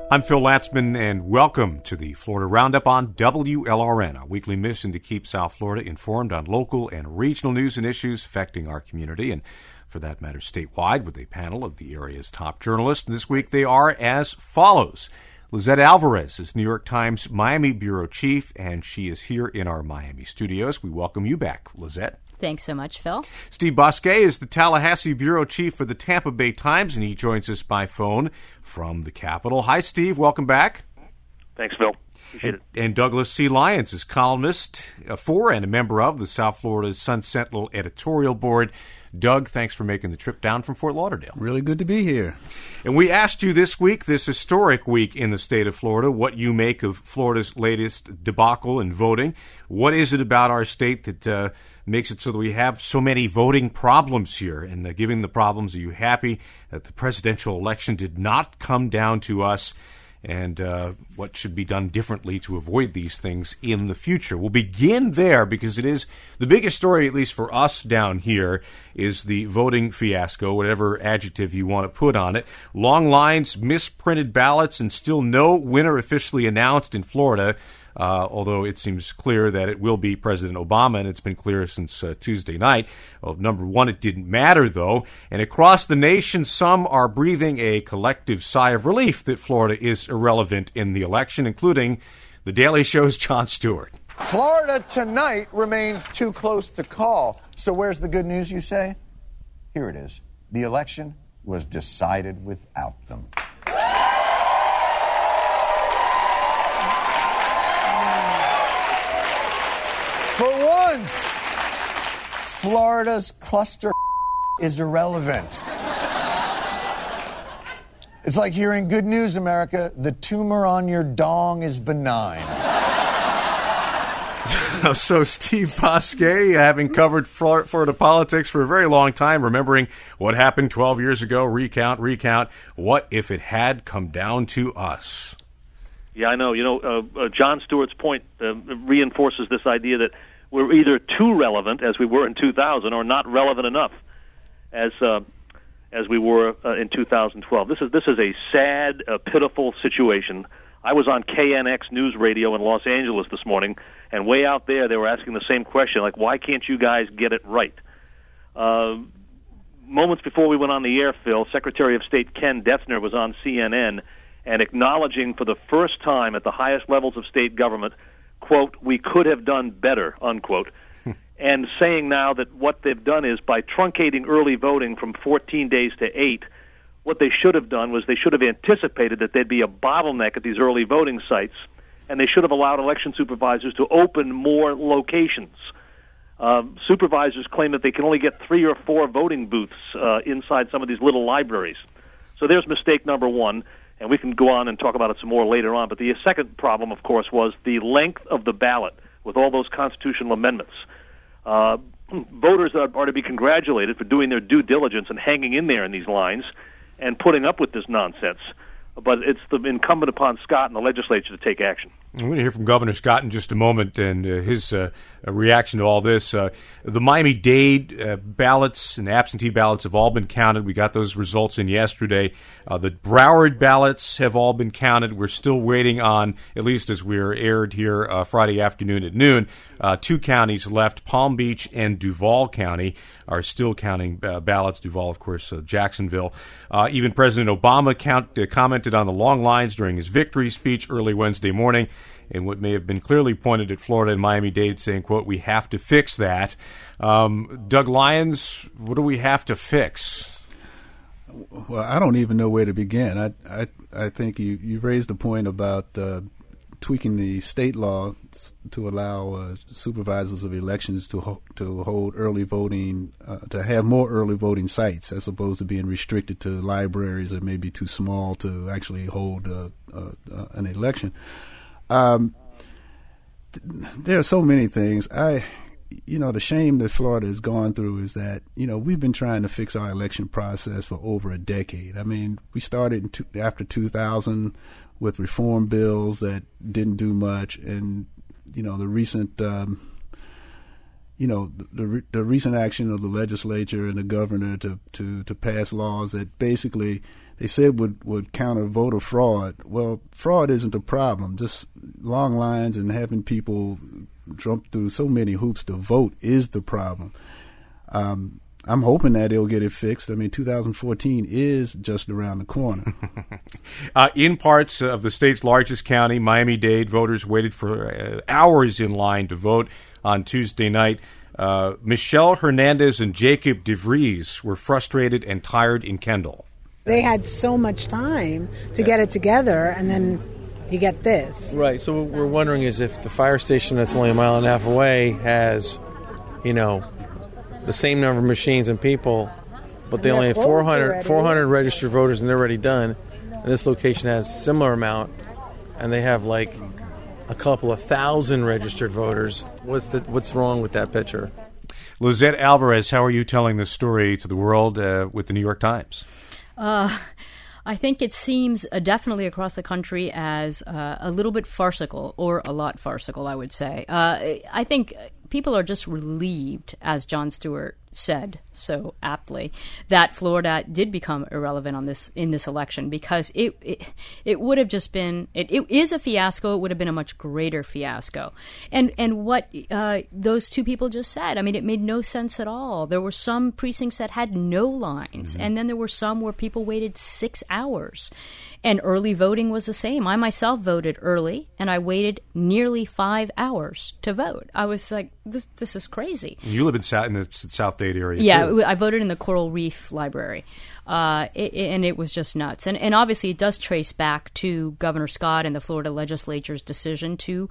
I'm Phil Latzman, and welcome to the Florida Roundup on WLRN, a weekly mission to keep South Florida informed on local and regional news and issues affecting our community, and for that matter, statewide, with a panel of the area's top journalists. And this week they are as follows. Lizette Alvarez is New York Times Miami Bureau Chief, and she is here in our Miami studios. We welcome you back, Lizette. Thanks so much, Phil. Steve Bosquet is the Tallahassee Bureau Chief for the Tampa Bay Times, and he joins us by phone from the Capitol. Hi, Steve. Welcome back. Thanks, Phil. Appreciate it. And Douglas C. Lyons is columnist for and a member of the South Florida Sun Sentinel editorial board. Doug, thanks for making the trip down from Fort Lauderdale. Really good to be here. And we asked you this week, this historic week in the state of Florida, what you make of Florida's latest debacle in voting. What is it about our state that makes it so that we have so many voting problems here? And given the problems, are you happy that the presidential election did not come down to us? And what should be done differently to avoid these things in the future? We'll begin there because it is the biggest story, at least for us down here, is the voting fiasco, whatever adjective you want to put on it. Long lines, misprinted ballots, and still no winner officially announced in Florida, although it seems clear that it will be President Obama, and it's been clear since Tuesday night. Well, number one, it didn't matter, though. And across the nation, some are breathing a collective sigh of relief that Florida is irrelevant in the election, including The Daily Show's Jon Stewart. Florida tonight remains too close to call. So where's the good news, you say? Here it is. The election was decided without them. For once, Florida's cluster is irrelevant. It's like hearing good news, America. The tumor on your dong is benign. So Steve Bosquet, having covered Florida politics for a very long time, remembering what happened 12 years ago, recount, what if it had come down to us? Yeah, I know. Jon Stewart's point reinforces this idea that we're either too relevant, as we were in 2000, or not relevant enough, as we were in 2012. This is a sad, pitiful situation. I was on KNX News Radio in Los Angeles this morning, and way out there they were asking the same question, like, why can't you guys get it right? Moments before we went on the air, Phil, Secretary of State Ken Dethner was on CNN and acknowledging for the first time at the highest levels of state government, quote, we could have done better, unquote, and saying now that what they've done is by truncating early voting from 14 days to 8, what they should have done was they should have anticipated that there'd be a bottleneck at these early voting sites, and they should have allowed election supervisors to open more locations. Supervisors claim that they can only get 3 or 4 voting booths inside some of these little libraries. So there's mistake number one. And we can go on and talk about it some more later on. But the second problem, of course, was the length of the ballot with all those constitutional amendments. Voters are to be congratulated for doing their due diligence and hanging in there in these lines and putting up with this nonsense. But it's incumbent upon Scott and the legislature to take action. We're going to hear from Governor Scott in just a moment and his reaction to all this. The Miami-Dade ballots and absentee ballots have all been counted. We got those results in yesterday. The Broward ballots have all been counted. We're still waiting on, at least as we're aired here Friday afternoon at noon, 2 counties left. Palm Beach and Duval County are still counting ballots. Duval, of course, Jacksonville. Even President Obama commented on the long lines during his victory speech early Wednesday morning, and what may have been clearly pointed at Florida and Miami-Dade, saying, quote, we have to fix that. Doug Lyons, what do we have to fix? Well, I don't even know where to begin. I think you raised a point about tweaking the state law to allow supervisors of elections to hold early voting, to have more early voting sites as opposed to being restricted to libraries that may be too small to actually hold an election. There are so many things. The shame that Florida has gone through is that, we've been trying to fix our election process for over a decade. I mean, we started after 2000 with reform bills that didn't do much. And, the recent, the recent action of the legislature and the governor to pass laws that basically they said would counter voter fraud. Well, fraud isn't the problem. Just long lines and having people jump through so many hoops to vote is the problem. I'm hoping that they'll get it fixed. I mean, 2014 is just around the corner. In parts of the state's largest county, Miami-Dade, voters waited for hours in line to vote on Tuesday night. Michelle Hernandez and Jacob DeVries were frustrated and tired in Kendall. They had so much time to get it together, and then you get this. Right. So what we're wondering is if the fire station that's only a mile and a half away has, the same number of machines and people, but they only have 400 registered voters and they're already done. And this location has similar amount, and they have like a couple of thousand registered voters. What's wrong with that picture? Lizette Alvarez, how are you telling this story to the world with the New York Times? I think it seems definitely across the country as a little bit farcical, or a lot farcical, I would say. I think people are just relieved, as Jon Stewart said so aptly, that Florida did become irrelevant in this election, because it would have just been it is a fiasco. It would have been a much greater fiasco, and what those two people just said, I mean, it made no sense at all. There were some precincts that had no lines, and then there were some where people waited 6 hours, and early voting was the same. I myself voted early, and I waited nearly 5 hours to vote. I was like, this is crazy. You live in the South Dade area. Yeah, too. I voted in the Coral Reef Library, and it was just nuts. And obviously it does trace back to Governor Scott and the Florida legislature's decision to,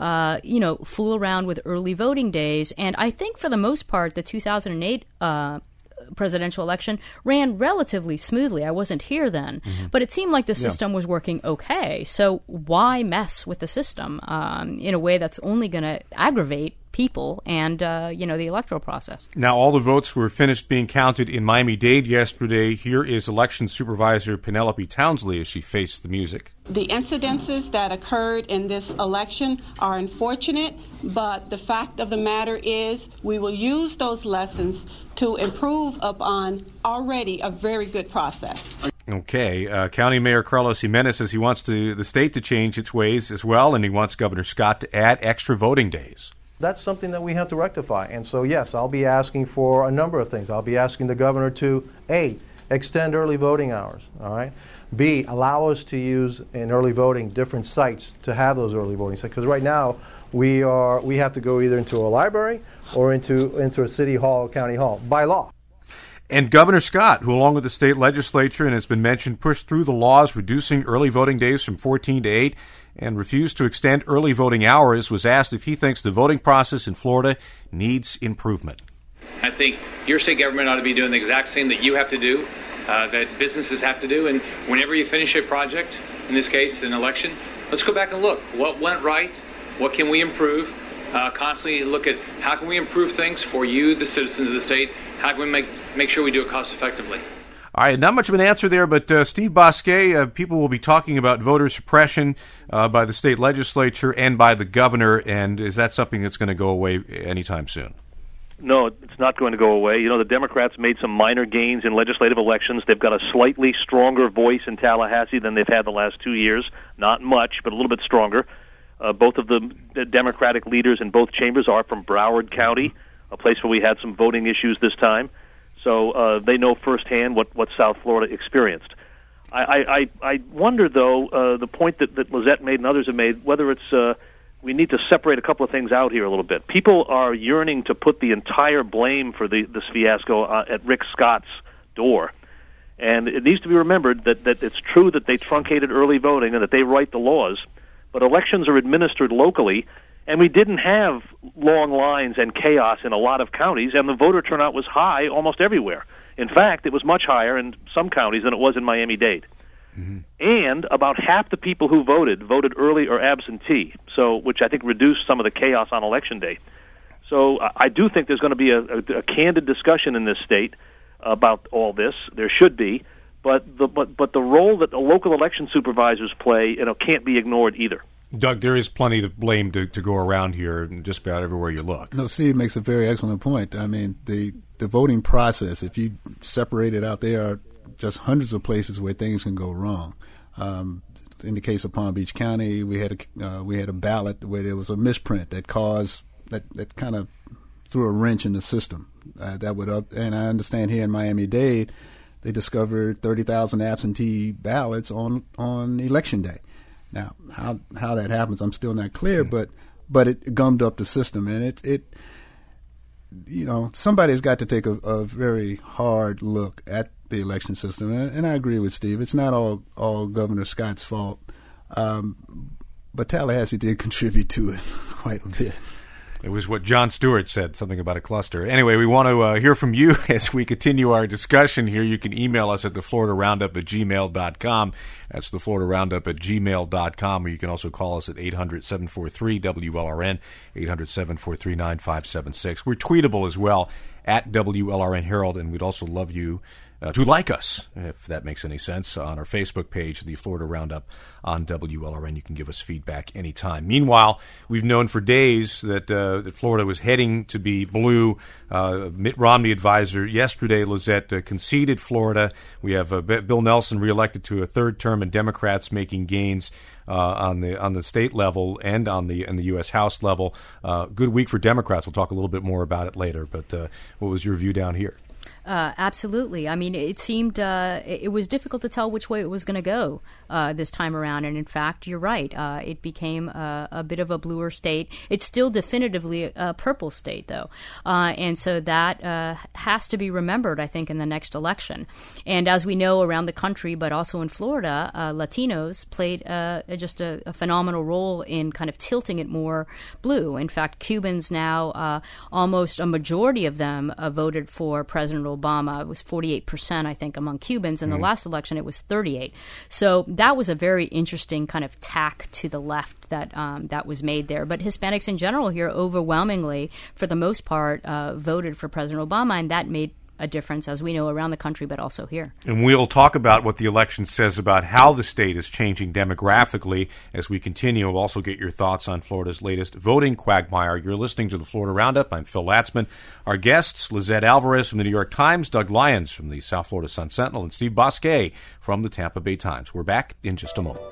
fool around with early voting days. And I think for the most part, the 2008 presidential election ran relatively smoothly. I wasn't here then, but it seemed like the system was working okay. So why mess with the system in a way that's only going to aggravate people and, the electoral process? Now, all the votes were finished being counted in Miami-Dade yesterday. Here is Election Supervisor Penelope Townsley as she faced the music. The incidences that occurred in this election are unfortunate, but the fact of the matter is we will use those lessons to improve upon already a very good process. Okay. County Mayor Carlos Jimenez says he wants the state to change its ways as well, and he wants Governor Scott to add extra voting days. That's something that we have to rectify. And so, yes, I'll be asking for a number of things. I'll be asking the governor to, A, extend early voting hours, all right? B, allow us to use in early voting different sites to have those early voting sites. Because right now, we have to go either into a library or into a city hall, county hall, by law. And Governor Scott, who along with the state legislature, and has been mentioned, pushed through the laws reducing early voting days from 14 to 8 and refused to extend early voting hours, was asked if he thinks the voting process in Florida needs improvement. I think your state government ought to be doing the exact same that you have to do, that businesses have to do. And whenever you finish a project, in this case, an election, let's go back and look. What went right? What can we improve? Constantly look at how can we improve things for you, the citizens of the state. How can we make sure we do it cost effectively? All right, not much of an answer there, but Steve Bousquet, people will be talking about voter suppression by the state legislature and by the governor, and is that something that's going to go away anytime soon? No, it's not going to go away. The Democrats made some minor gains in legislative elections. They've got a slightly stronger voice in Tallahassee than they've had the last 2 years. Not much, but a little bit stronger. Both of the Democratic leaders in both chambers are from Broward County, a place where we had some voting issues this time. So they know firsthand what South Florida experienced. I wonder, though, the point that Lizette made and others have made, whether it's we need to separate a couple of things out here a little bit. People are yearning to put the entire blame for this fiasco at Rick Scott's door. And it needs to be remembered that it's true that they truncated early voting and that they write the laws, but elections are administered locally, and we didn't have long lines and chaos in a lot of counties, and the voter turnout was high almost everywhere. In fact, it was much higher in some counties than it was in Miami-Dade. Mm-hmm. And about half the people who voted early or absentee, which I think reduced some of the chaos on Election Day. So I do think there's going to be a candid discussion in this state about all this. There should be, but the role that the local election supervisors play, can't be ignored either. Doug, there is plenty of blame to go around here just about everywhere you look. No, Steve makes a very excellent point. I mean, the voting process, if you separate it out, there are just hundreds of places where things can go wrong. In the case of Palm Beach County, we had a ballot where there was a misprint that caused that kind of threw a wrench in the system. And I understand here in Miami-Dade, they discovered 30,000 absentee ballots on election day. Now, how that happens, I'm still not clear, but it gummed up the system, and it somebody's got to take a very hard look at the election system, and I agree with Steve. It's not all Governor Scott's fault, but Tallahassee did contribute to it quite a bit. It was what Jon Stewart said, something about a cluster. Anyway, we want to hear from you as we continue our discussion here. You can email us at thefloridaroundup@gmail.com. That's thefloridaroundup@gmail.com. Or you can also call us at 800-743-WLRN, 800-743-9576. We're tweetable as well, at WLRN Herald, and we'd also love you to like us, if that makes any sense, on our Facebook page, the Florida Roundup on WLRN. You can give us feedback anytime. Meanwhile, we've known for days that Florida was heading to be blue. Mitt Romney advisor yesterday, Lizette, conceded Florida. We have Bill Nelson reelected to a third term, and Democrats making gains on the state level and in the U.S. House level. Good week for Democrats. We'll talk a little bit more about it later. But what was your view down here? Absolutely. I mean, it seemed it was difficult to tell which way it was going to go this time around. And in fact, you're right. It became a bit of a bluer state. It's still definitively a purple state, though. And so that has to be remembered, I think, in the next election. And as we know around the country, but also in Florida, Latinos played just a phenomenal role in kind of tilting it more blue. In fact, Cubans now, almost a majority of them voted for President Obama. It was 48%, I think, among Cubans. In the last election, it was 38%. So that was a very interesting kind of tack to the left that was made there. But Hispanics in general here overwhelmingly, for the most part, voted for President Obama, and that made a difference, as we know, around the country, but also here. And we'll talk about what the election says about how the state is changing demographically as we continue. We'll also get your thoughts on Florida's latest voting quagmire. You're listening to the Florida Roundup. I'm Phil Latzman. Our guests, Lizette Alvarez from the New York Times, Doug Lyons from the South Florida Sun-Sentinel, and Steve Bosquet from the Tampa Bay Times. We're back in just a moment.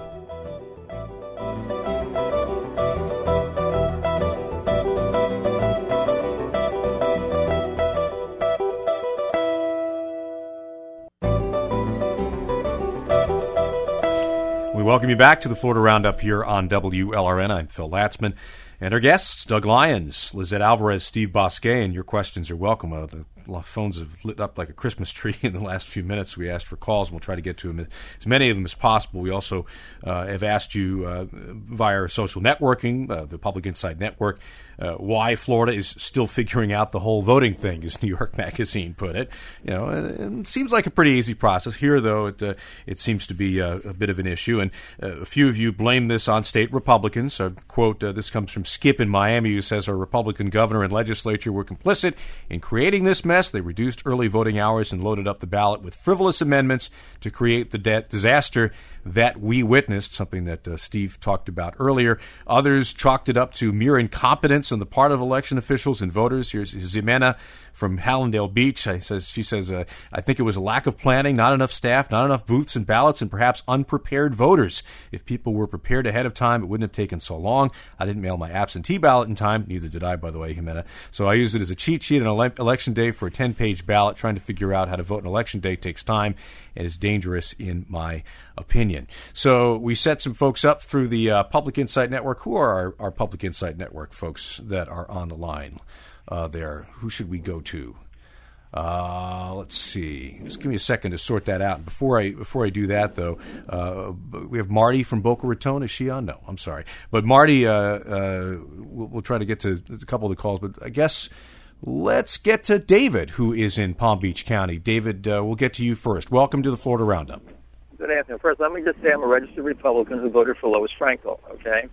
We welcome you back to the Florida Roundup here on WLRN. I'm Phil Latzman. And our guests, Doug Lyons, Lizette Alvarez, Steve Bosquet, and your questions are welcome. The phones have lit up like a Christmas tree in the last few minutes. We asked for calls, and we'll try to get to them, as many of them as possible. We also have asked you via social networking, the Public Insight Network, why Florida is still figuring out the whole voting thing, as New York Magazine put it. You know, it seems like a pretty easy process. Here, though, it seems to be a bit of an issue, and a few of you blame this on state Republicans. Quote, this comes from Skip in Miami, who says our Republican governor and legislature were complicit in creating this mess. They reduced early voting hours and loaded up the ballot with frivolous amendments to create the disaster that we witnessed, something that Steve talked about earlier. Others chalked it up to mere incompetence on the part of election officials and voters. Here's Ximena from Hallandale Beach. She says, I think it was a lack of planning, not enough staff, not enough booths and ballots, and perhaps unprepared voters. If people were prepared ahead of time, it wouldn't have taken so long. I didn't mail my absentee ballot in time. Neither did I, by the way, Ximena. So I used it as a cheat sheet on election day for a 10-page ballot. Trying to figure out how to vote on election day takes time and is dangerous, in my opinion. So we set some folks up through the Public Insight Network. Who are our Public Insight Network folks that are on the line there? Who should we go to? Let's see. Just give me a second to sort that out. Before I do that, though, we have Marty from Boca Raton. Is she on? No, I'm sorry. But Marty, we'll try to get to a couple of the calls, but I guess let's get to David, who is in Palm Beach County. David, we'll get to you first. Welcome to the Florida Roundup. Good afternoon. First, let me just say I'm a registered Republican who voted for Lois Frankel, okay?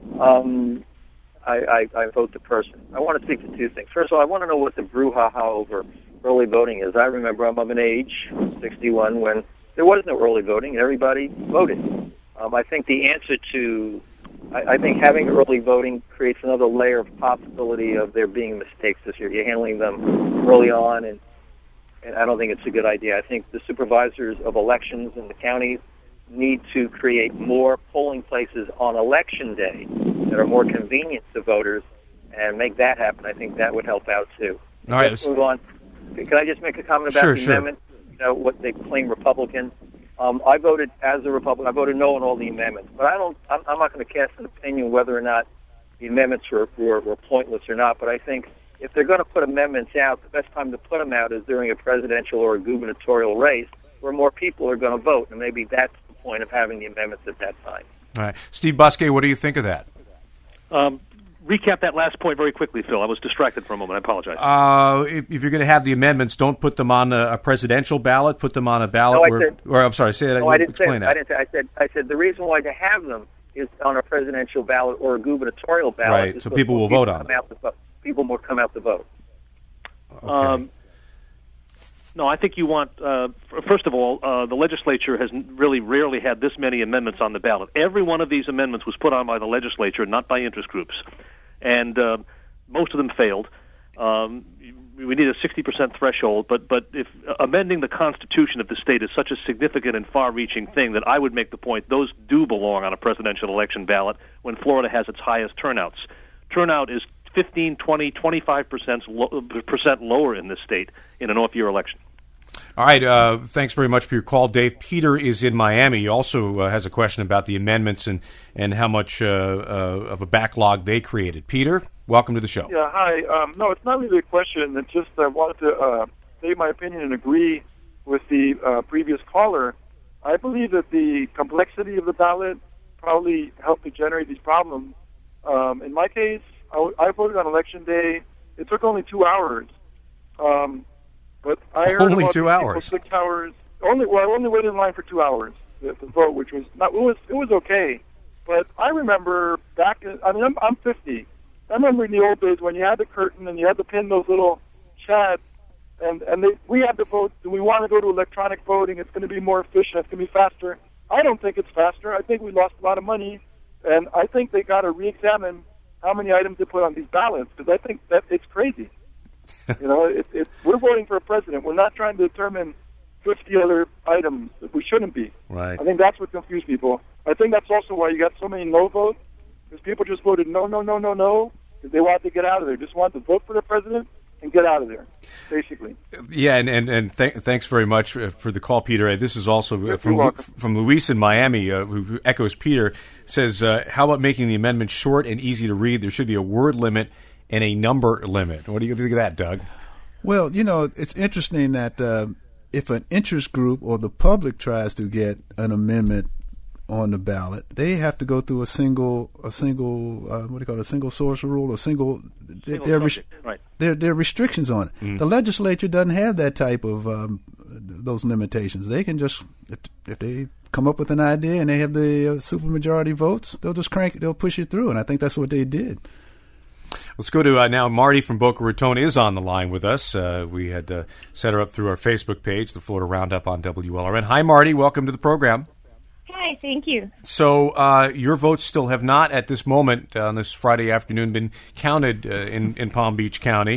I vote the person. I want to speak to two things. First of all, I want to know what the brouhaha over early voting is. I remember I'm of an age, 61, when there was no early voting and everybody voted. I think the answer to I think having early voting creates another layer of possibility of there being mistakes this year. You're handling them early on, and I don't think it's a good idea. I think the supervisors of elections in the counties need to create more polling places on election day that are more convenient to voters and make that happen. I think that would help out, too. All right. Let's move on. Can I just make a comment about the amendment? You know, what they claim Republican. I voted as a Republican. I voted no on all the amendments, but I'm not going to cast an opinion whether or not the amendments were pointless or not. But I think if they're going to put amendments out, the best time to put them out is during a presidential or a gubernatorial race where more people are going to vote, and maybe that's the point of having the amendments at that time. All right. Steve Buskey, what do you think of that? Recap that last point very quickly, Phil. I was distracted for a moment. I apologize. If you're going to have the amendments, don't put them on a presidential ballot. Put them on a ballot. I'm sorry. Say that. No, I didn't say that. I said the reason why to have them is on a presidential ballot or a gubernatorial ballot. Right. So people will vote on it. People will come out to vote. Okay. No, I think you want, first of all, the legislature has really rarely had this many amendments on the ballot. Every one of these amendments was put on by the legislature, not by interest groups. And most of them failed. We need a 60% threshold, but if amending the Constitution of the state is such a significant and far-reaching thing that I would make the point those do belong on a presidential election ballot when Florida has its highest turnouts. Turnout is 15, 20, 25% lower in this state in an off-year election. All right. Thanks very much for your call, Dave. Peter is in Miami. He also has a question about the amendments and how much of a backlog they created. Peter, welcome to the show. Yeah, hi. No, it's not really a question. It's just I wanted to say my opinion and agree with the previous caller. I believe that the complexity of the ballot probably helped to generate these problems. In my case, I voted on Election Day. It took only 2 hours. But I heard only 2 hours. 6 hours. I only waited in line for 2 hours to vote, which was not. It was okay. But I remember I'm 50. I remember in the old days when you had the curtain and you had to pin those little chads, and we had to vote. Do we want to go to electronic voting? It's going to be more efficient. It's going to be faster. I don't think it's faster. I think we lost a lot of money, and I think they got to re-examine how many items they put on these ballots because I think that it's crazy. You know, we're voting for a president. We're not trying to determine 50 other items that we shouldn't be. Right. I think that's what confused people. I think that's also why you got so many no votes, because people just voted no, because they wanted to get out of there. Just wanted to vote for the president and get out of there, basically. Yeah, and thanks very much for the call, Peter. This is also from Luis in Miami, who echoes Peter, says, how about making the amendment short and easy to read? There should be a word limit and a number limit. What do you think of that, Doug? Well, you know, it's interesting that if an interest group or the public tries to get an amendment on the ballot, they have to go through a single what do you call it, a single source rule, there are restrictions on it. Mm-hmm. The legislature doesn't have that type of those limitations. They can just, if they come up with an idea and they have the supermajority votes, they'll push it through, and I think that's what they did. Let's go to now Marty from Boca Raton is on the line with us. We had set her up through our Facebook page, the Florida Roundup on WLRN. Hi, Marty. Welcome to the program. Hi, thank you. So your votes still have not, at this moment, on this Friday afternoon, been counted in Palm Beach County.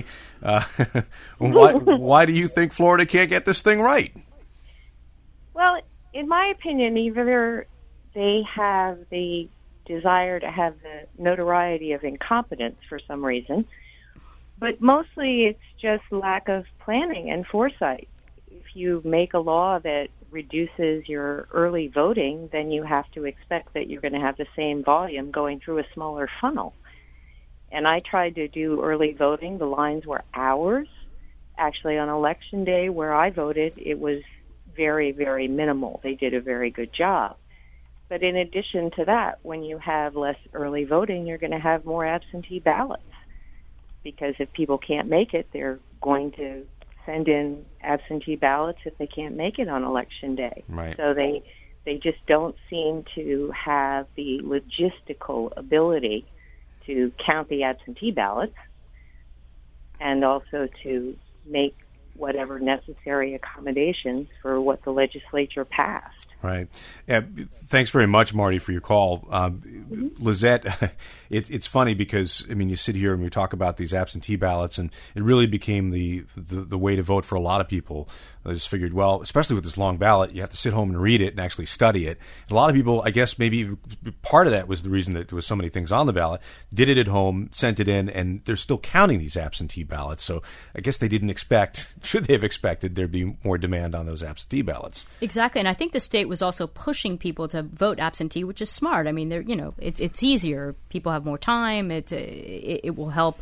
Why do you think Florida can't get this thing right? Well, in my opinion, either they have the desire to have the notoriety of incompetence for some reason, but mostly it's just lack of planning and foresight. If you make a law that reduces your early voting, then you have to expect that you're going to have the same volume going through a smaller funnel. And I tried to do early voting. The lines were hours. Actually, on Election Day where I voted, it was very, very minimal. They did a very good job. But in addition to that, when you have less early voting, you're going to have more absentee ballots. Because if people can't make it, they're going to send in absentee ballots if they can't make it on Election Day. Right. So they just don't seem to have the logistical ability to count the absentee ballots and also to make whatever necessary accommodations for what the legislature passed. Right. Thanks very much, Marty, for your call. Lizette, it's funny because, I mean, you sit here and we talk about these absentee ballots, and it really became the way to vote for a lot of people. I just figured, well, especially with this long ballot, you have to sit home and read it and actually study it. And a lot of people, I guess maybe part of that was the reason that there was so many things on the ballot, did it at home, sent it in, and they're still counting these absentee ballots. So I guess they didn't expect, should they have expected, there'd be more demand on those absentee ballots. Exactly. And I think the state was also pushing people to vote absentee, which is smart. I mean, it's easier. People have more time. It will help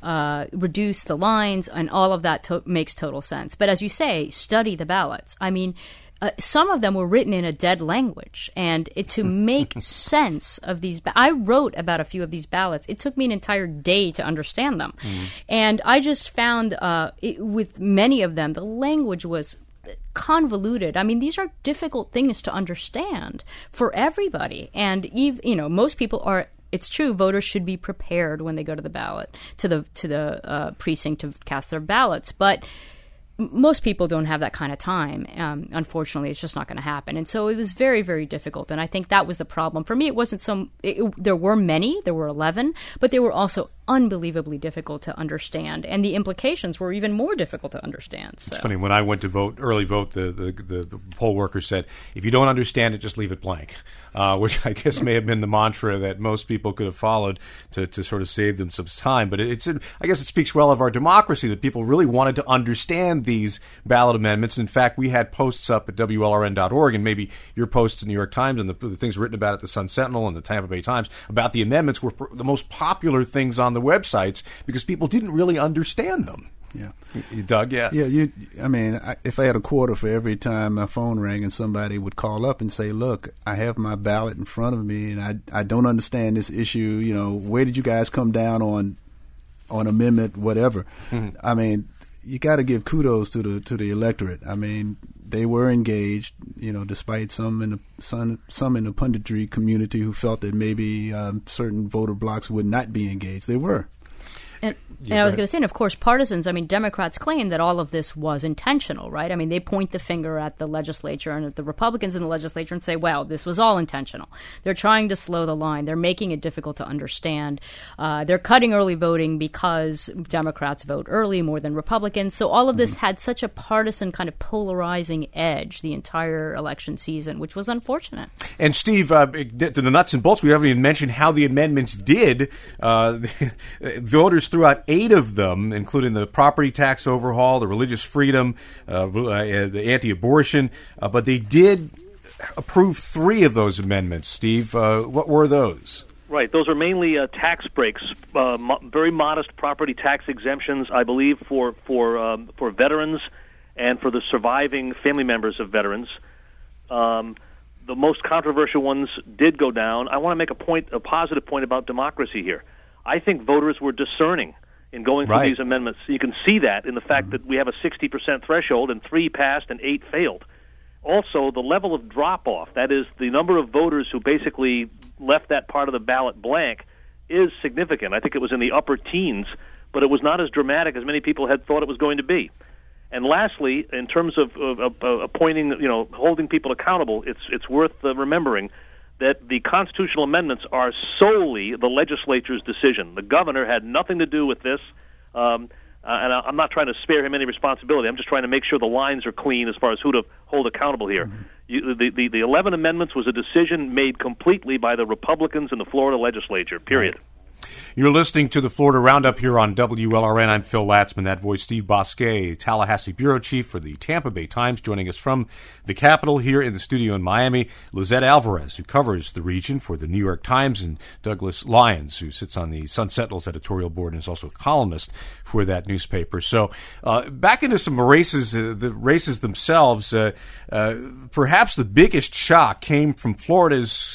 reduce the lines, and all of that makes total sense. But as you say, study the ballots. I mean, some of them were written in a dead language, and to make sense of these, I wrote about a few of these ballots. It took me an entire day to understand them, and I just found with many of them, the language was convoluted. I mean, these are difficult things to understand for everybody, and most people are. It's true, voters should be prepared when they go to the ballot, to the precinct to cast their ballots, but most people don't have that kind of time. Unfortunately, it's just not going to happen. And so it was very, very difficult. And I think that was the problem. For me, it wasn't there were many, there were 11, but they were also unbelievably difficult to understand. And the implications were even more difficult to understand. So. It's funny, when I went to early vote, the poll worker said, if you don't understand it, just leave it blank, which I guess may have been the mantra that most people could have followed to sort of save them some time. But I guess it speaks well of our democracy that people really wanted to understand these ballot amendments. In fact, we had posts up at WLRN.org, and maybe your posts in the New York Times and the things written about at the Sun Sentinel and the Tampa Bay Times about the amendments were the most popular things on the websites because people didn't really understand them. Yeah. Doug, yeah. Yeah, if I had a quarter for every time my phone rang and somebody would call up and say, look, I have my ballot in front of me and I don't understand this issue, where did you guys come down on amendment, whatever. Mm-hmm. I mean, you got to give kudos to the electorate. I mean, they were engaged, despite some in the punditry community who felt that maybe certain voter blocks would not be engaged. They were. And I was going to say, and of course, partisans, I mean, Democrats claim that all of this was intentional, right? I mean, they point the finger at the legislature and at the Republicans in the legislature and say, well, this was all intentional. They're trying to slow the line. They're making it difficult to understand. They're cutting early voting because Democrats vote early more than Republicans. So all of this had such a partisan kind of polarizing edge the entire election season, which was unfortunate. And Steve, to the nuts and bolts, we haven't even mentioned how the amendments did. Voters threw out 8 of them, including the property tax overhaul, the religious freedom, the anti-abortion, but they did approve 3 of those amendments. Steve, what were those? Right. Those are mainly tax breaks, very modest property tax exemptions, I believe, for veterans and for the surviving family members of veterans. The most controversial ones did go down. I want to make a positive point about democracy here. I think voters were discerning in going through these amendments. You can see that in the fact that we have a 60% threshold and 3 passed and 8 failed. Also, the level of drop-off, that is, the number of voters who basically left that part of the ballot blank, is significant. I think it was in the upper teens, but it was not as dramatic as many people had thought it was going to be. And lastly, in terms of appointing, holding people accountable, it's worth remembering that the constitutional amendments are solely the legislature's decision. The governor had nothing to do with this, and I'm not trying to spare him any responsibility. I'm just trying to make sure the lines are clean as far as who to hold accountable here. Mm-hmm. The 11 amendments was a decision made completely by the Republicans in the Florida legislature, period. Right. You're listening to the Florida Roundup here on WLRN. I'm Phil Latzman. That voice, Steve Bosquet, Tallahassee bureau chief for the Tampa Bay Times, joining us from the Capitol here in the studio in Miami. Lizette Alvarez, who covers the region for the New York Times, and Douglas Lyons, who sits on the Sun Sentinel's editorial board and is also a columnist for that newspaper. So back into some races, the races themselves. Perhaps the biggest shock came from Florida's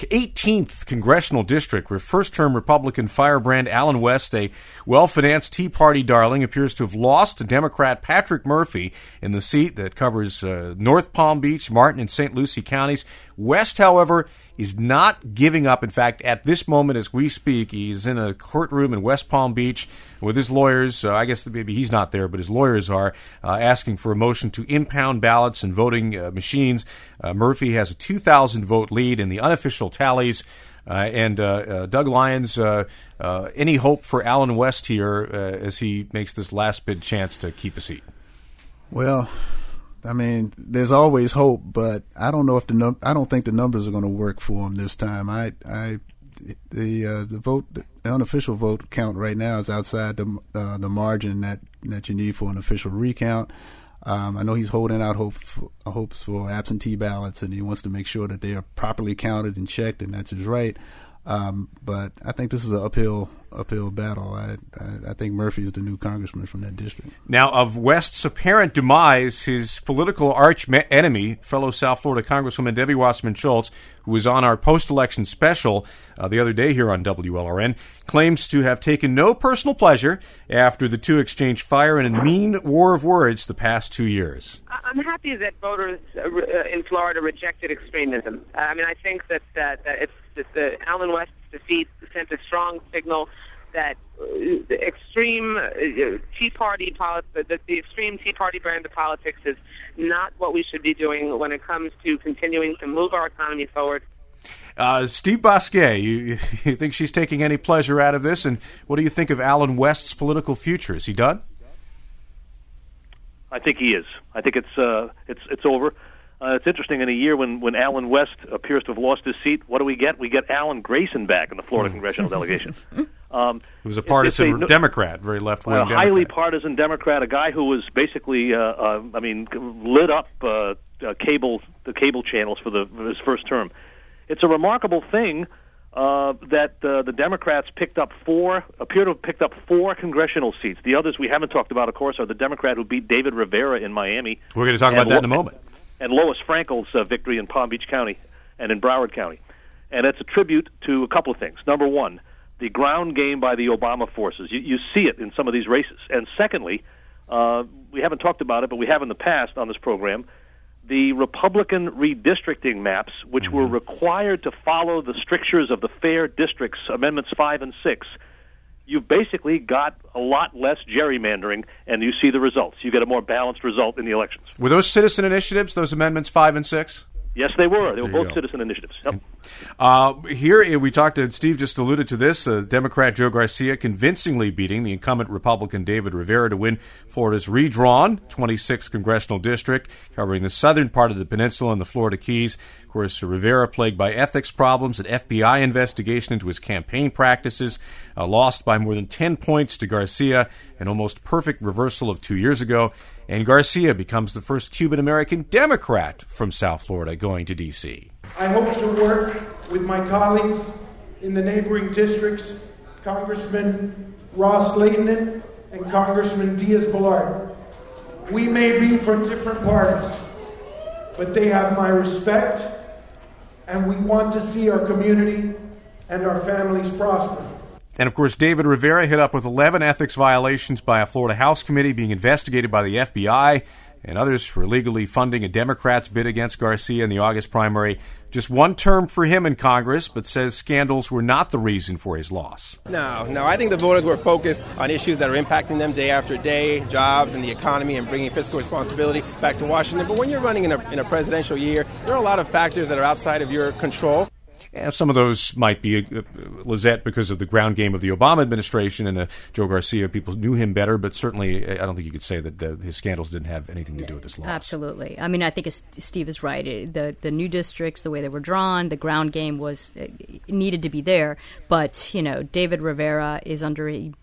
18th Congressional District, where first-term Republican firebrand Allen West, a well-financed Tea Party darling, appears to have lost to Democrat Patrick Murphy in the seat that covers North Palm Beach, Martin, and St. Lucie counties. West, however, is not giving up. In fact, at this moment as we speak, he's in a courtroom in West Palm Beach with his lawyers. I guess maybe he's not there, but his lawyers are asking for a motion to impound ballots and voting machines. Murphy has a 2,000 vote lead in the unofficial tallies. And Doug Lyons, any hope for Allen West here as he makes this last bid chance to keep a seat? Well, I mean, there's always hope, but I don't know if I don't think the numbers are going to work for him this time. The vote, the unofficial vote count right now is outside the margin that you need for an official recount. I know he's holding out hopes for absentee ballots, and he wants to make sure that they are properly counted and checked, and that's his right. But I think this is an uphill battle. I think Murphy is the new congressman from that district. Now, of West's apparent demise, his political arch enemy, fellow South Florida Congresswoman Debbie Wasserman Schultz, who was on our post-election special the other day here on WLRN, claims to have taken no personal pleasure after the two exchanged fire and a mean war of words the past 2 years. I'm happy that voters in Florida rejected extremism. I mean, I think that it's the Allen West defeat sent a strong signal that the extreme Tea Party the extreme Tea Party brand of politics is not what we should be doing when it comes to continuing to move our economy forward. Steve Bosquet, you think she's taking any pleasure out of this? And what do you think of Allen West's political future? Is he done? I think he is. I think it's over. It's interesting, in a year when Allen West appears to have lost his seat, what do we get? We get Alan Grayson back in the Florida congressional delegation. He was a partisan Democrat, very left-wing Democrat. A highly partisan Democrat, a guy who was basically, lit up the cable channels for his first term. It's a remarkable thing that the Democrats appear to have picked up four congressional seats. The others we haven't talked about, of course, are the Democrat who beat David Rivera in Miami. We're going to talk about that in a moment. And Lois Frankel's victory in Palm Beach County and in Broward County. And it's a tribute to a couple of things. Number one, the ground game by the Obama forces. You see it in some of these races. And secondly, we haven't talked about it, but we have in the past on this program, the Republican redistricting maps, which were required to follow the strictures of the Fair Districts, Amendments 5 and 6. You've basically got a lot less gerrymandering, and you see the results. You get a more balanced result in the elections. Were those citizen initiatives, those amendments 5 and 6? Yes, they were. They were both citizen initiatives. Yep. Here, we talked to, Steve just alluded to this, Democrat Joe Garcia convincingly beating the incumbent Republican David Rivera to win Florida's redrawn 26th congressional district, covering the southern part of the peninsula and the Florida Keys. Of course, Rivera, plagued by ethics problems, an FBI investigation into his campaign practices, lost by more than 10 points to Garcia, an almost perfect reversal of 2 years ago. And Garcia becomes the first Cuban-American Democrat from South Florida going to D.C. I hope to work with my colleagues in the neighboring districts, Congressman Ross Layton and Congressman Diaz-Balart. We may be from different parties, but they have my respect, and we want to see our community and our families prosper. And, of course, David Rivera hit up with 11 ethics violations by a Florida House committee being investigated by the FBI and others for illegally funding a Democrat's bid against Garcia in the August primary. Just one term for him in Congress, but says scandals were not the reason for his loss. No. I think the voters were focused on issues that are impacting them day after day, jobs and the economy and bringing fiscal responsibility back to Washington. But when you're running in a presidential year, there are a lot of factors that are outside of your control. Yeah, some of those might be Lizette because of the ground game of the Obama administration, and Joe Garcia, people knew him better, but certainly I don't think you could say that his scandals didn't have anything to do with his loss. Absolutely. I mean, I think Steve is right. The new districts, the way they were drawn, the ground game needed to be there. But, David Rivera is under a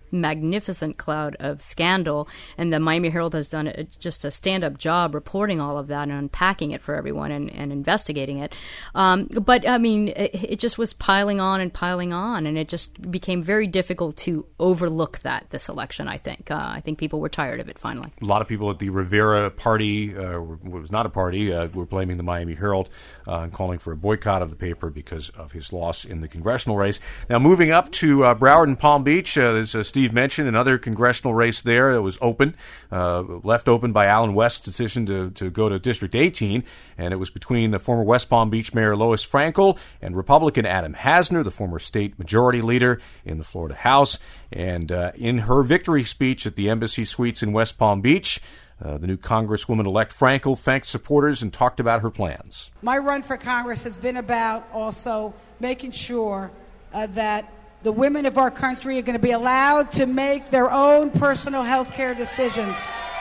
magnificent cloud of scandal, and the Miami Herald has done just a stand-up job reporting all of that and unpacking it for everyone and investigating it. But, I mean, it just was piling on, and it just became very difficult to overlook this election, I think. I think people were tired of it, finally. A lot of people at the Rivera party, it was not a party, were blaming the Miami Herald and calling for a boycott of the paper because of his loss in the congressional race. Now, moving up to Broward and Palm Beach, there's Steve mentioned another congressional race there that was open, left open by Allen West's decision to go to District 18, and it was between the former West Palm Beach Mayor Lois Frankel and Republican Adam Hasner, the former state majority leader in the Florida House. And in her victory speech at the Embassy Suites in West Palm Beach, the new Congresswoman-elect Frankel thanked supporters and talked about her plans. My run for Congress has been about also making sure that the women of our country are going to be allowed to make their own personal health care decisions.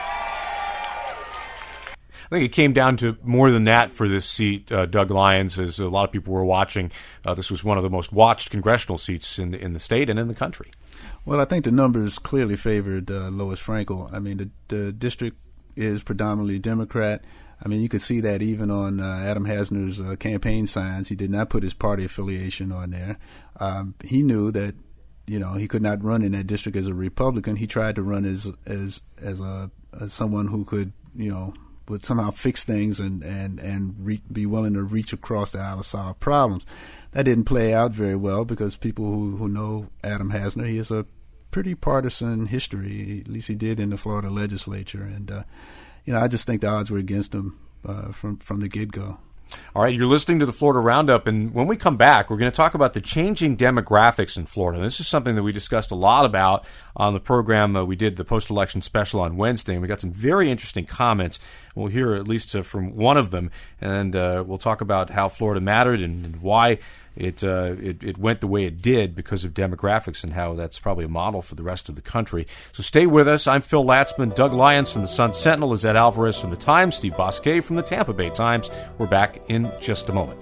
I think it came down to more than that for this seat, Doug Lyons, as a lot of people were watching. This was one of the most watched congressional seats in the state and in the country. Well, I think the numbers clearly favored Lois Frankel. I mean, the district is predominantly Democrat. I mean, you could see that even on Adam Hasner's campaign signs. He did not put his party affiliation on there. He knew that, he could not run in that district as a Republican. He tried to run as someone who could, would somehow fix things and be willing to reach across the aisle to solve problems. That didn't play out very well because people who know Adam Hasner, he has a pretty partisan history. At least he did in the Florida legislature. And, I just think the odds were against him from the get-go. All right, you're listening to the Florida Roundup, and when we come back, we're going to talk about the changing demographics in Florida. This is something that we discussed a lot about on the program. We did the post-election special on Wednesday, and we got some very interesting comments. We'll hear at least from one of them, and we'll talk about how Florida mattered and why it went the way it did because of demographics and how that's probably a model for the rest of the country. So stay with us. I'm Phil Latzman, Doug Lyons from the Sun-Sentinel, Lizette Alvarez from the Times, Steve Bosquet from the Tampa Bay Times. We're back in just a moment.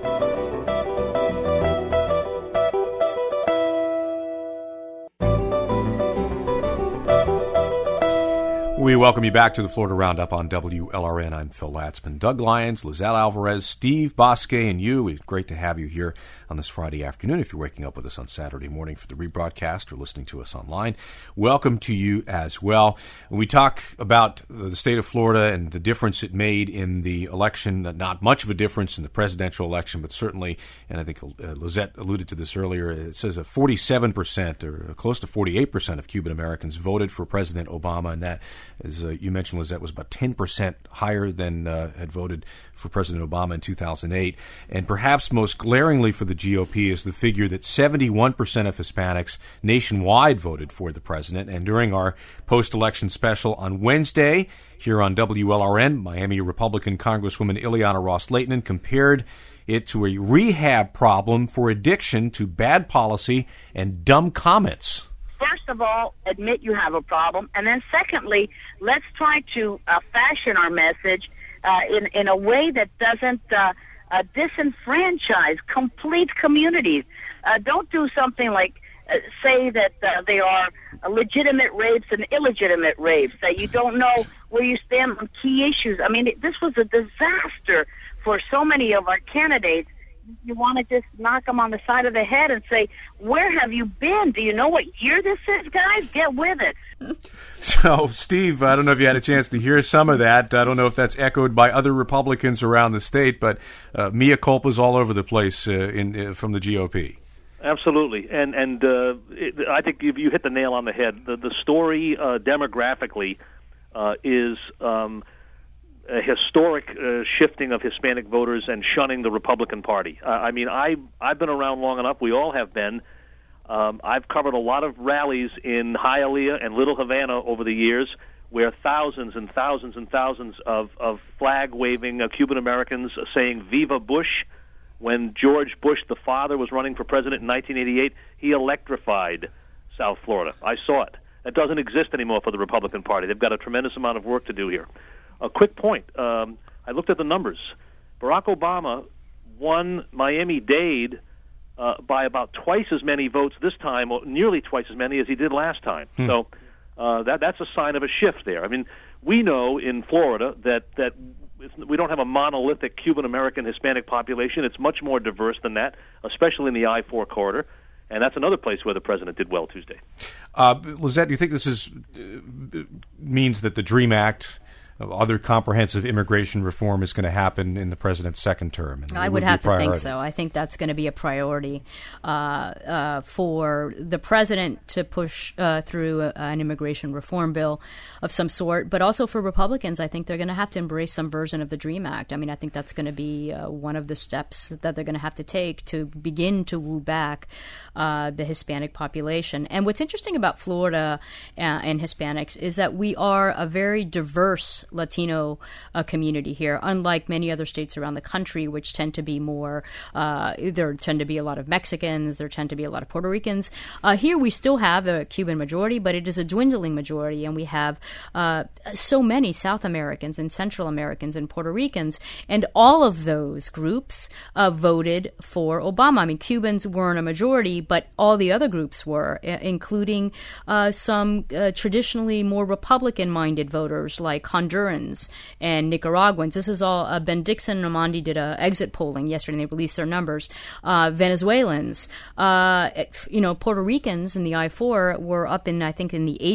We welcome you back to the Florida Roundup on WLRN. I'm Phil Latzman. Doug Lyons, Lizette Alvarez, Steve Bosquet, and you. It's great to have you here on this Friday afternoon. If you're waking up with us on Saturday morning for the rebroadcast or listening to us online, welcome to you as well. When we talk about the state of Florida and the difference it made in the election, not much of a difference in the presidential election, but certainly, and I think Lizette alluded to this earlier, it says 47% or close to 48% of Cuban Americans voted for President Obama, and that, as you mentioned, Lizette, was about 10% higher than had voted for President Obama in 2008. And perhaps most glaringly for the GOP is the figure that 71% of Hispanics nationwide voted for the president. And during our post-election special on Wednesday here on WLRN, Miami Republican Congresswoman Ileana Ros-Lehtinen compared it to a rehab problem for addiction to bad policy and dumb comments. First of all, admit you have a problem, and then secondly, let's try to fashion our message in a way that doesn't disenfranchise complete communities. Don't do something like say that they are legitimate rapes and illegitimate rapes, that you don't know where you stand on key issues. I mean, this was a disaster for so many of our candidates. You want to just knock them on the side of the head and say, where have you been? Do you know what year this is, guys? Get with it. So, Steve, I don't know if you had a chance to hear some of that. I don't know if that's echoed by other Republicans around the state, but mea culpas all over the place from the GOP. Absolutely, and I think you hit the nail on the head. The story demographically is a historic shifting of Hispanic voters and shunning the Republican Party. I mean, I've been around long enough. We all have been. I've covered a lot of rallies in Hialeah and Little Havana over the years where thousands and thousands and thousands of flag-waving Cuban Americans saying "Viva Bush." When George Bush, the father, was running for president in 1988, he electrified South Florida. I saw it. That doesn't exist anymore for the Republican Party. They've got a tremendous amount of work to do here. A quick point. I looked at the numbers. Barack Obama won Miami-Dade by about twice as many votes this time, or nearly twice as many as he did last time. So that's a sign of a shift there. I mean, we know in Florida that we don't have a monolithic Cuban-American Hispanic population. It's much more diverse than that, especially in the I-4 corridor. And that's another place where the president did well Tuesday. Lizette, do you think this means that the DREAM Act, other comprehensive immigration reform, is going to happen in the president's second term? And I would have to think so. I think that's going to be a priority for the president to push through an immigration reform bill of some sort, but also for Republicans. I think they're going to have to embrace some version of the DREAM Act. I mean, I think that's going to be one of the steps that they're going to have to take to begin to woo back the Hispanic population. And what's interesting about Florida and Hispanics is that we are a very diverse Latino community here, unlike many other states around the country, which tend to be more, there tend to be a lot of Mexicans, there tend to be a lot of Puerto Ricans. Here we still have a Cuban majority, but it is a dwindling majority, and we have so many South Americans and Central Americans and Puerto Ricans, and all of those groups voted for Obama. I mean, Cubans weren't a majority, but all the other groups were, including some traditionally more Republican-minded voters like Hondurans and Nicaraguans. This is all Ben Dixon and Amandi did exit polling yesterday, and they released their numbers. Venezuelans, Puerto Ricans in the I-4 were up in, I think, in the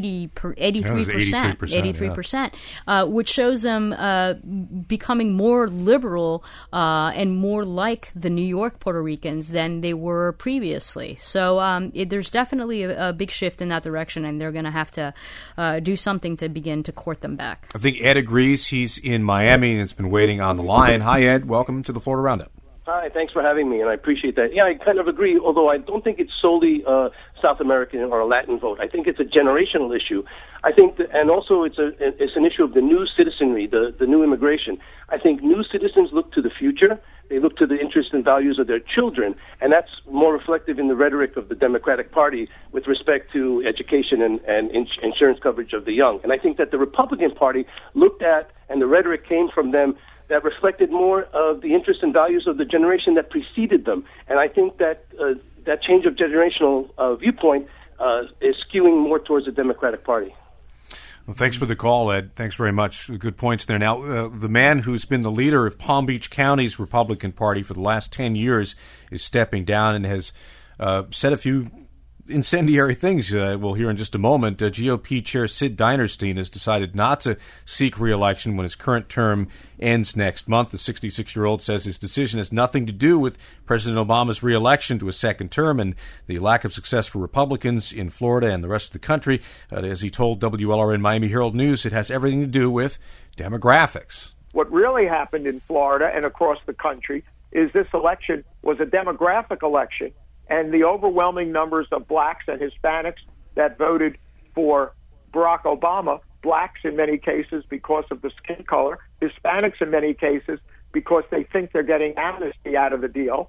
83%, which shows them becoming more liberal and more like the New York Puerto Ricans than they were previously. So there's definitely a big shift in that direction, and they're going to have to do something to begin to court them back. I think Ed agrees. He's in Miami and has been waiting on the line. Hi, Ed. Welcome to the Florida Roundup. Hi, thanks for having me, and I appreciate that. Yeah, I kind of agree, although I don't think it's solely South American or a Latin vote. I think it's a generational issue. I think, and also it's an issue of the new citizenry, the new immigration. I think new citizens look to the future. They look to the interests and values of their children, and that's more reflective in the rhetoric of the Democratic Party with respect to education and insurance coverage of the young. And I think that the Republican Party looked at, and the rhetoric came from them, that reflected more of the interests and values of the generation that preceded them. And I think that that change of generational viewpoint is skewing more towards the Democratic Party. Well, thanks for the call, Ed. Thanks very much. Good points there. Now, the man who's been the leader of Palm Beach County's Republican Party for the last 10 years is stepping down and has said a few incendiary things. We'll hear in just a moment. GOP Chair Sid Dinerstein has decided not to seek re-election when his current term ends next month. The 66-year-old says his decision has nothing to do with President Obama's re-election to a second term and the lack of success for Republicans in Florida and the rest of the country. As he told WLRN Miami Herald News, it has everything to do with demographics. What really happened in Florida and across the country is this election was a demographic election. And the overwhelming numbers of blacks and Hispanics that voted for Barack Obama, blacks in many cases because of the skin color, Hispanics in many cases because they think they're getting amnesty out of the deal,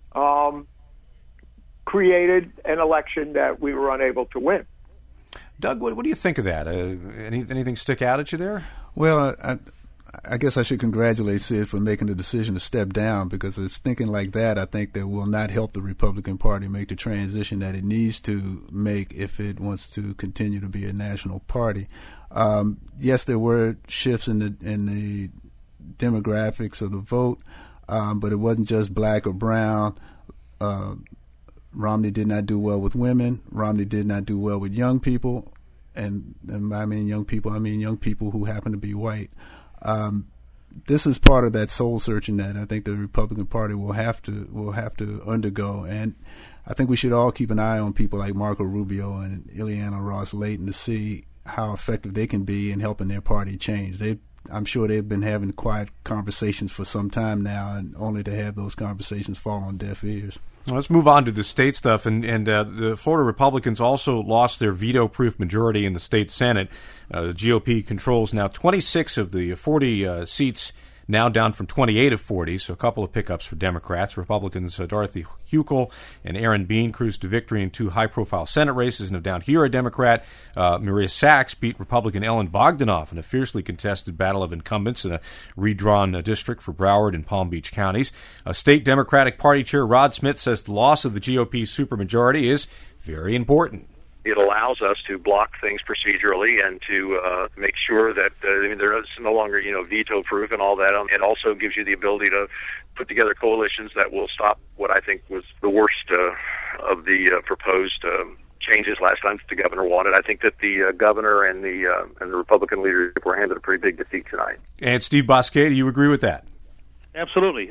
created an election that we were unable to win. Doug, what do you think of that? Anything stick out at you there? Well, I guess I should congratulate Sid for making the decision to step down, because it's thinking like that, I think, that will not help the Republican Party make the transition that it needs to make if it wants to continue to be a national party. Yes, there were shifts in the demographics of the vote, but it wasn't just black or brown. Romney did not do well with women. Romney did not do well with young people, and I mean young people who happen to be white. This is part of that soul searching that I think the Republican Party will have to undergo, and I think we should all keep an eye on people like Marco Rubio and Ileana Ros-Lehtinen to see how effective they can be in helping their party change. I'm sure they've been having quiet conversations for some time now, and only to have those conversations fall on deaf ears. Well, let's move on to the state stuff. And the Florida Republicans also lost their veto-proof majority in the state Senate. The GOP controls now 26 of the 40 seats now down from 28 of 40, so a couple of pickups for Democrats. Republicans Dorothy Huckel and Aaron Bean cruised to victory in 2 high-profile Senate races. Now down here, a Democrat, Maria Sachs, beat Republican Ellen Bogdanoff in a fiercely contested battle of incumbents in a redrawn district for Broward and Palm Beach counties. State Democratic Party Chair Rod Smith says the loss of the GOP supermajority is very important. It allows us to block things procedurally and to make sure that they're no longer, veto-proof and all that. It also gives you the ability to put together coalitions that will stop what I think was the worst of the proposed changes last time that the governor wanted. I think that the governor and the Republican leadership were handed a pretty big defeat tonight. And Steve Bousquet, do you agree with that? Absolutely.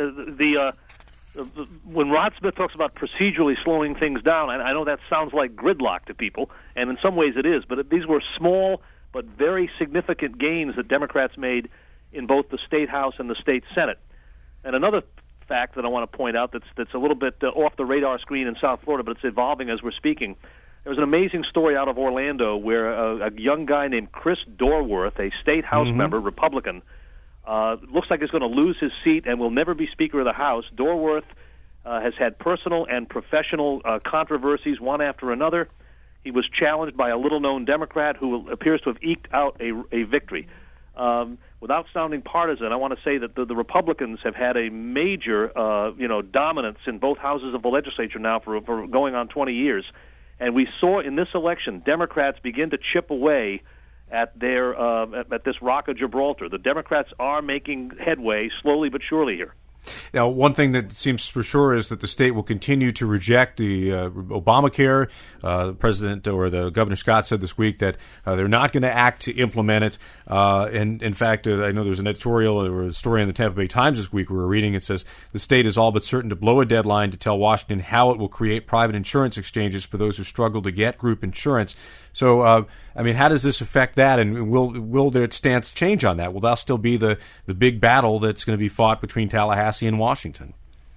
When Rod Smith talks about procedurally slowing things down, I know that sounds like gridlock to people, and in some ways it is, but these were small but very significant gains that Democrats made in both the State House and the State Senate. And another fact that I want to point out that's a little bit off the radar screen in South Florida, but it's evolving as we're speaking. There was an amazing story out of Orlando where a young guy named Chris Dorworth, a State House member, Republican, looks like he's going to lose his seat and will never be Speaker of the House. Dorworth has had personal and professional controversies one after another. He was challenged by a little-known Democrat who appears to have eked out a victory. Without sounding partisan, I want to say that the Republicans have had a major, dominance in both houses of the legislature now for going on 20 years. And we saw in this election Democrats begin to chip away at their at this Rock of Gibraltar. The Democrats are making headway slowly but surely here. Now, one thing that seems for sure is that the state will continue to reject the Obamacare. The president or the Governor Scott said this week that they're not going to act to implement it. And in fact, I know there's an editorial or a story in the Tampa Bay Times this week we were reading. It says the state is all but certain to blow a deadline to tell Washington how it will create private insurance exchanges for those who struggle to get group insurance. So, how does this affect that, and will their stance change on that? Will that still be the big battle that's going to be fought between Tallahassee and Washington?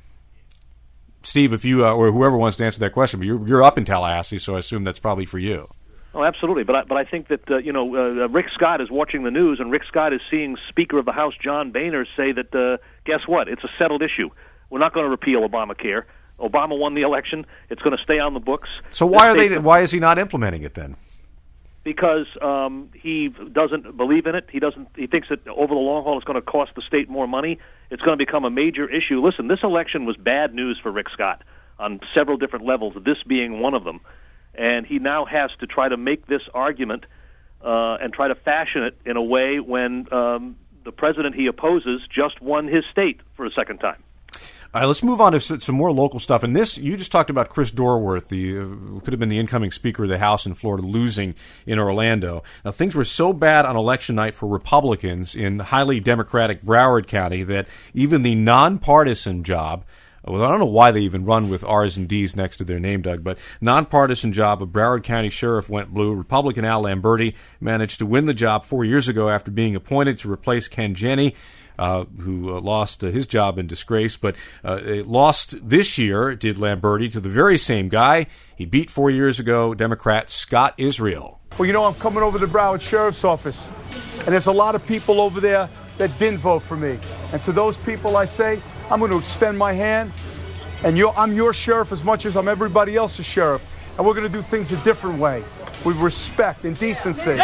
Steve, if you or whoever wants to answer that question, but you're up in Tallahassee, so I assume that's probably for you. Oh, absolutely. But I think that Rick Scott is watching the news, and Rick Scott is seeing Speaker of the House John Boehner say that guess what? It's a settled issue. We're not going to repeal Obamacare. Obama won the election. It's going to stay on the books. So why is he not implementing it then? Because he doesn't believe in it. He thinks that over the long haul it's going to cost the state more money. It's going to become a major issue. Listen, this election was bad news for Rick Scott on several different levels, this being one of them. And he now has to try to make this argument and try to fashion it in a way when the president he opposes just won his state for a second time. All right, let's move on to some more local stuff. And this, you just talked about Chris Dorworth, who could have been the incoming Speaker of the House in Florida, losing in Orlando. Now, things were so bad on election night for Republicans in highly Democratic Broward County that even the nonpartisan job, well, I don't know why they even run with R's and D's next to their name, Doug, but nonpartisan job of Broward County Sheriff went blue. Republican Al Lamberti managed to win the job 4 years ago after being appointed to replace Ken Jenney, who lost his job in disgrace, but lost this year, did Lamberti, to the very same guy he beat 4 years ago, Democrat Scott Israel. Well, I'm coming over to the Broward Sheriff's Office, and there's a lot of people over there that didn't vote for me. And to those people, I say, I'm going to extend my hand, and I'm your sheriff as much as I'm everybody else's sheriff. And we're going to do things a different way, with respect and decency.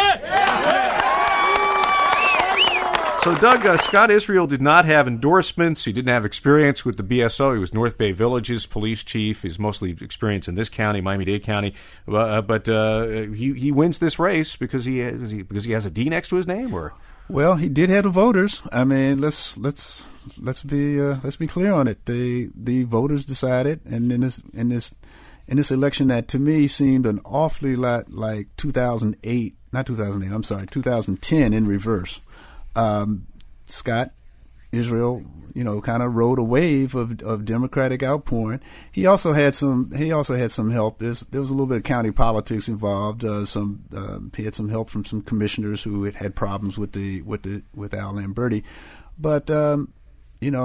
So, Doug, Scott Israel did not have endorsements. He didn't have experience with the BSO. He was North Bay Village's police chief. He's mostly experienced in this county, Miami-Dade County. But he wins this race because he has a D next to his name, or? Well, he did have the voters. I mean, let's be clear on it. The voters decided, and in this election that to me seemed an awfully lot like 2008. Not 2008. I'm sorry, 2010 in reverse. Scott Israel, kind of rode a wave of Democratic outpouring. He also had some help. There was a little bit of county politics involved. He had some help from some commissioners who had problems with Al Lamberti. But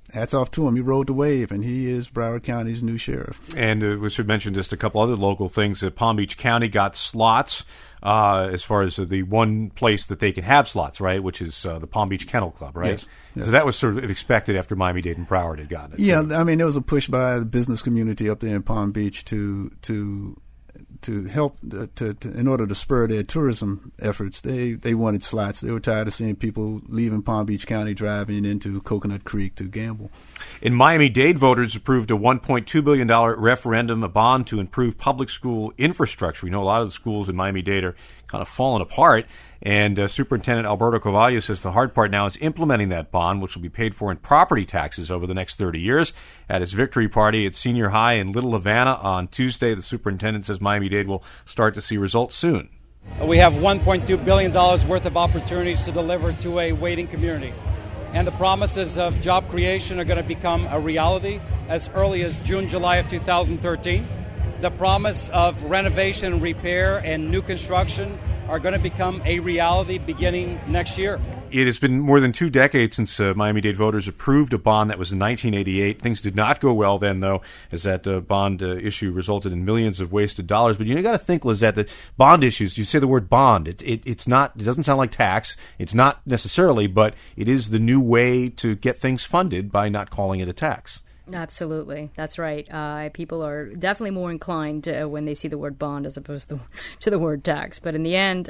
hats off to him. He rode the wave, and he is Broward County's new sheriff. And we should mention just a couple other local things. Palm Beach County got slots as far as the one place that they can have slots, right, which is the Palm Beach Kennel Club, right? Yes. So that was sort of expected after Miami-Dade and Broward had gotten it. Yeah, I mean, there was a push by the business community up there in Palm Beach to help in order to spur their tourism efforts. They wanted slots. They were tired of seeing people leaving Palm Beach County driving into Coconut Creek to gamble. In Miami-Dade, voters approved a $1.2 billion referendum, a bond to improve public school infrastructure. We know a lot of the schools in Miami-Dade are kind of falling apart, and Superintendent Alberto Carvalho says the hard part now is implementing that bond, which will be paid for in property taxes over the next 30 years. At his victory party at Senior High in Little Havana on Tuesday, the superintendent says Miami-Dade will start to see results soon. We have $1.2 billion worth of opportunities to deliver to a waiting community. And the promises of job creation are going to become a reality as early as June, July of 2013. The promise of renovation and repair and new construction are going to become a reality beginning next year. It has been more than 2 decades since Miami-Dade voters approved a bond that was in 1988. Things did not go well then, though, as that bond issue resulted in millions of wasted dollars. But you got to think, Lizette, that bond issues, you say the word bond, it's not, it doesn't sound like tax. It's not necessarily, but it is the new way to get things funded by not calling it a tax. Absolutely. That's right. People are definitely more inclined when they see the word bond as opposed to the word tax. But in the end,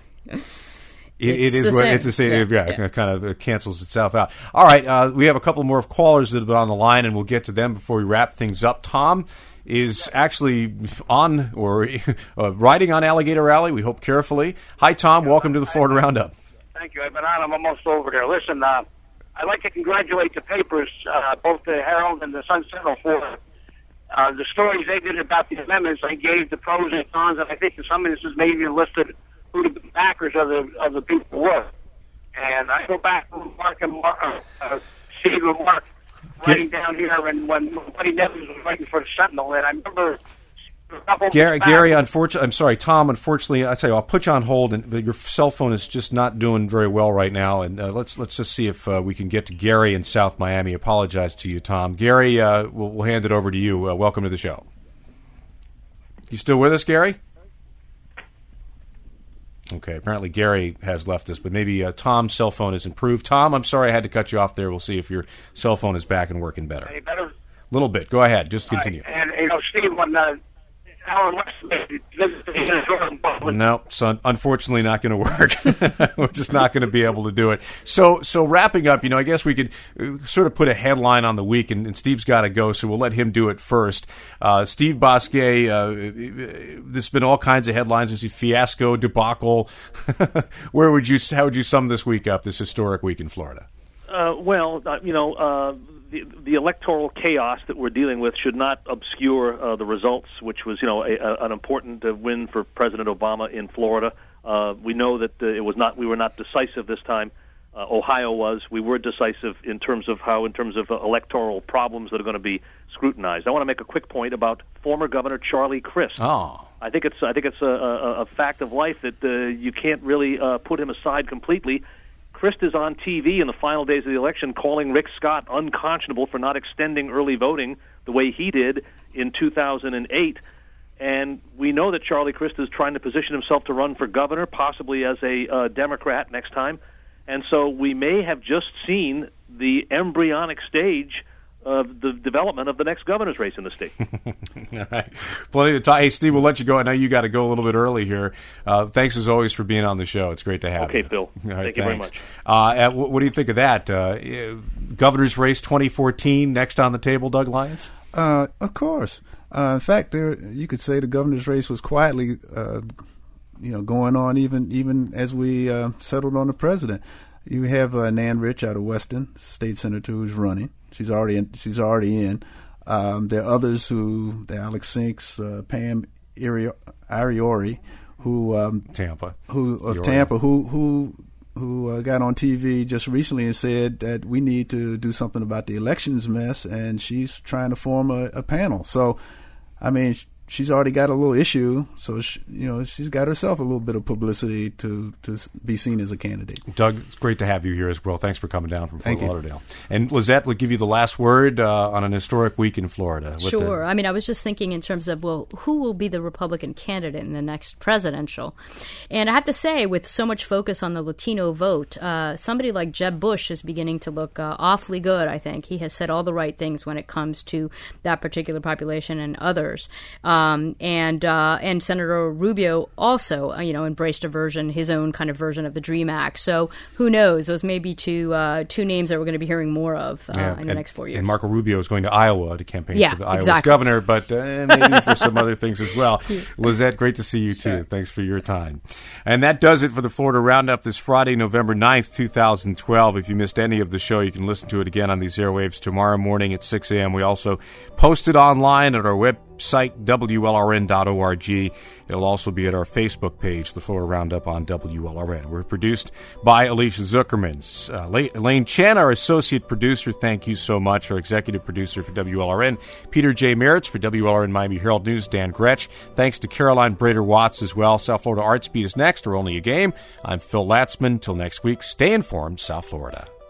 It is what it's the same. Yeah, it kind of cancels itself out. All right, we have a couple more callers that have been on the line, and we'll get to them before we wrap things up. Tom is actually on or riding on Alligator Alley. We hope carefully. Hi, Tom. Welcome to the Florida Roundup. Thank you. I've been on. I'm almost over there. Listen, I'd like to congratulate the papers, both the Herald and the Sun Sentinel, for the stories they did about the amendments. They gave the pros and cons, and I think in some instances maybe even listed who the backers of the people were. And I go back to Mark and Steve and Mark writing down here, and when Buddy Nevins was writing for the Sentinel, and I remember Gary, unfortunately, I'm sorry, Tom, unfortunately, I tell you, I'll put you on hold, and your cell phone is just not doing very well right now, and let's just see if we can get to Gary in South Miami. Apologize to you, Tom. Gary, we'll hand it over to you. Welcome to the show. You still with us, Gary? Okay, apparently Gary has left us, but maybe Tom's cell phone has improved. Tom, I'm sorry I had to cut you off there. We'll see if your cell phone is back and working better. Any better? A little bit. Go ahead. Just continue. And, Steve, when Alan West no, son, unfortunately not going to work. We're just not going to be able to do it. So wrapping up, I guess we could sort of put a headline on the week, and Steve's got to go, so we'll let him do it first. Steve Bosque, there's been all kinds of headlines. There's a fiasco, debacle. How would you sum this week up, this historic week in Florida? The electoral chaos that we're dealing with should not obscure the results, which was, an important win for President Obama in Florida. We know that we were not decisive this time. Ohio was. We were decisive in terms of electoral problems that are going to be scrutinized. I want to make a quick point about former Governor Charlie Crist. Oh. I think it's a fact of life that you can't really put him aside completely. Crist is on TV in the final days of the election calling Rick Scott unconscionable for not extending early voting the way he did in 2008. And we know that Charlie Crist is trying to position himself to run for governor, possibly as a Democrat next time. And so we may have just seen the embryonic stage of the development of the next governor's race in the state. All right. Plenty of time. Hey, Steve, we'll let you go. I know you got to go a little bit early here. Thanks, as always, for being on the show. It's great to have you. Okay, Bill. All right, Thank you very much. What do you think of that? Governor's race 2014 next on the table, Doug Lyons? Of course. In fact, you could say the governor's race was quietly going on even as we settled on the president. You have Nan Rich out of Weston, state senator, who's running. She's already in. There are others the Alex Sinks, Pam Ariori, Tampa, who got on TV just recently and said that we need to do something about the elections mess, and she's trying to form a panel. So, I mean, she's already got a little issue, so she's got herself a little bit of publicity to be seen as a candidate. Doug, it's great to have you here as well. Thanks for coming down from Fort Lauderdale. And Lizette will give you the last word on an historic week in Florida. Sure. I mean, I was just thinking in terms of, well, who will be the Republican candidate in the next presidential? And I have to say, with so much focus on the Latino vote, somebody like Jeb Bush is beginning to look awfully good, I think. He has said all the right things when it comes to that particular population and others. And Senator Rubio also, embraced his own kind of version of the DREAM Act. So who knows? Those may be two names that we're going to be hearing more of in the next 4 years. And Marco Rubio is going to Iowa to campaign for the Iowa governor, but maybe for some other things as well. Lizette, great to see you too. Sure. Thanks for your time. And that does it for the Florida Roundup this Friday, November 9th, 2012. If you missed any of the show, you can listen to it again on these airwaves tomorrow morning at 6 a.m. We also post it online at our website, WLRN.org. It'll also be at our Facebook page, the Florida Roundup on WLRN. We're produced by Alicia Zuckerman. Elaine Chen, our associate producer, thank you so much. Our executive producer for WLRN, Peter J. Merritz. For WLRN Miami Herald News, Dan Gretsch. Thanks to Caroline Brader-Watts as well. South Florida Arts Beat is next, or Only a Game. I'm Phil Latzman. Till next week, stay informed, South Florida.